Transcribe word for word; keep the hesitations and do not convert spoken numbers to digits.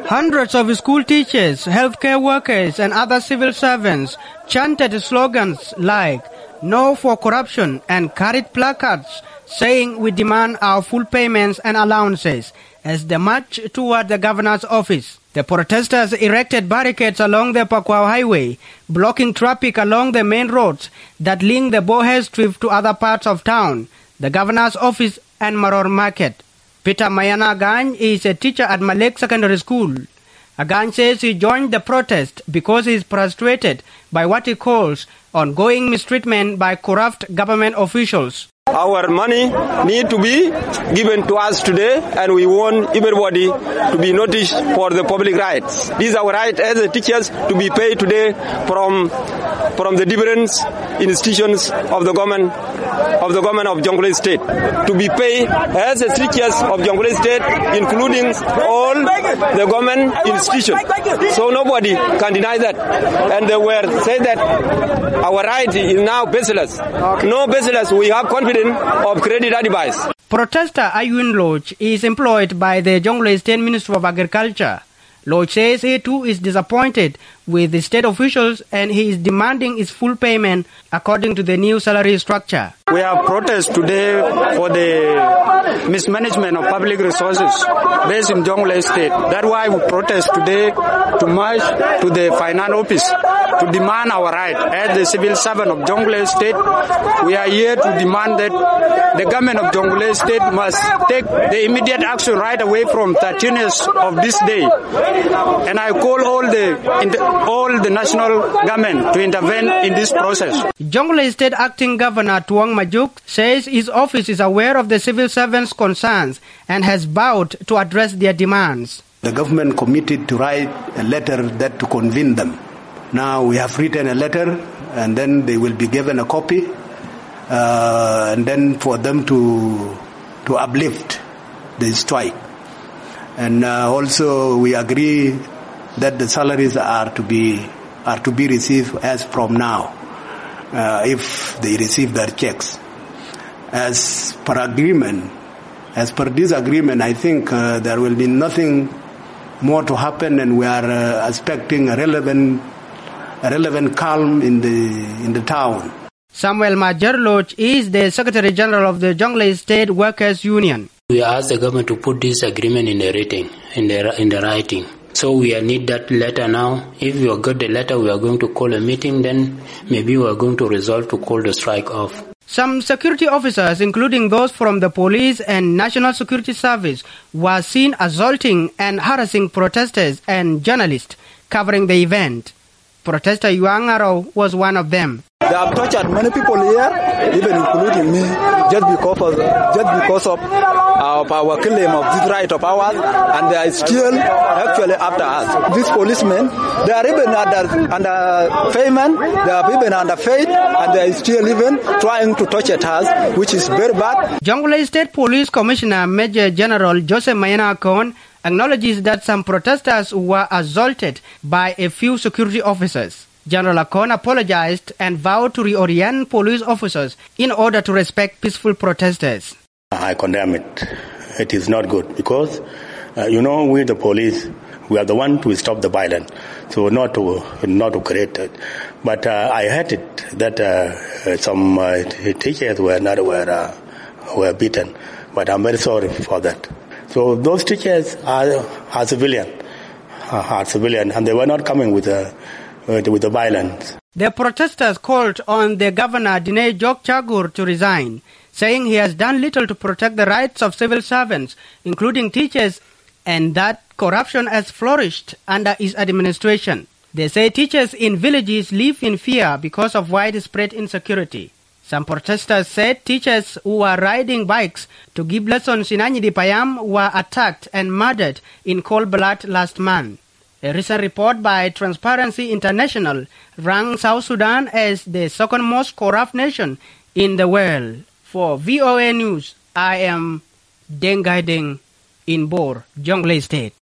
Hundreds of school teachers, healthcare workers and other civil servants chanted slogans like "No for corruption" and carried placards saying we demand our full payments and allowances as they march toward the governor's office. The protesters erected barricades along the Pakwao Highway, blocking traffic along the main roads that link the Bohe Strip to other parts of town, the governor's office and Maror Market. Peter Mayana Agany is a teacher at Malek Secondary School. Agany says he joined the protest because he is frustrated by what he calls ongoing mistreatment by corrupt government officials. Our money need to be given to us today, and we want everybody to be noticed for the public rights. This is our right as a teachers to be paid today from from the different institutions of the government of the government of Jonglei State. To be paid as a teachers of Jonglei State, including all the government institutions. So nobody can deny that. And they were say that our right is now baseless. No baseless. We have confidence of credit advice. Protester Ayun Lodge is employed by the Jonglei State Ministry of Agriculture. Lodge says he too is disappointed with the state officials and he is demanding his full payment according to the new salary structure. We have protest today for the mismanagement of public resources based in Jonglei State. That's why we protest today to march to the finance office to demand our right. As the civil servant of Jonglei State, we are here to demand that the government of Jonglei State must take the immediate action right away from thirteenth of this day. And I call all the all the national government to intervene in this process. Jonglei State Acting Governor Tuong Majuk says his office is aware of the civil servants' concerns and has vowed to address their demands. The government committed to write a letter that to convene them. Now we have written a letter and then they will be given a copy uh, and then for them to to uplift the strike. And uh, also we agree that the salaries are to be are to be received as from now, uh, if they receive their checks. As per agreement, as per this agreement, I think uh, there will be nothing more to happen, and we are uh, expecting a relevant, a relevant calm in the in the town. Samuel Majer Lodge is the Secretary General of the Jonglei State Workers Union. We asked the government to put this agreement in the writing, in the in the writing. So we need that letter now. If we got the letter, we are going to call a meeting. Then maybe we are going to resolve to call the strike off. Some security officers, including those from the police and National Security Service, were seen assaulting and harassing protesters and journalists covering the event. Protester Yuang Aro was one of them. They have tortured many people here, even including me, just because of, just because of our, our claim of this right of ours, and they are still actually after us. These policemen, they are even under, under payment, they are even under faith, and they are still even trying to torture us, which is very bad. Jonglei State Police Commissioner Major General Joseph Mayana Agany acknowledges that some protesters were assaulted by a few security officers. General Agany apologized and vowed to reorient police officers in order to respect peaceful protesters. I condemn it. It is not good because, uh, you know, we the police, we are the one to stop the violence, so not to not to create it. But uh, I heard it that uh, some uh, teachers were not were uh, were beaten, but I'm very sorry for that. So those teachers are are civilian, are civilian, and they were not coming with a. with the violence. The protesters called on the governor Dinei Jok Chagur to resign, saying he has done little to protect the rights of civil servants, including teachers, and that corruption has flourished under his administration. They say teachers in villages live in fear because of widespread insecurity. Some protesters said teachers who were riding bikes to give lessons in Anyidi Payam were attacked and murdered in cold blood last month. A recent report by Transparency International ranks South Sudan as the second most corrupt nation in the world. For V O A News, I am Dengai Deng in Bor, Jonglei State.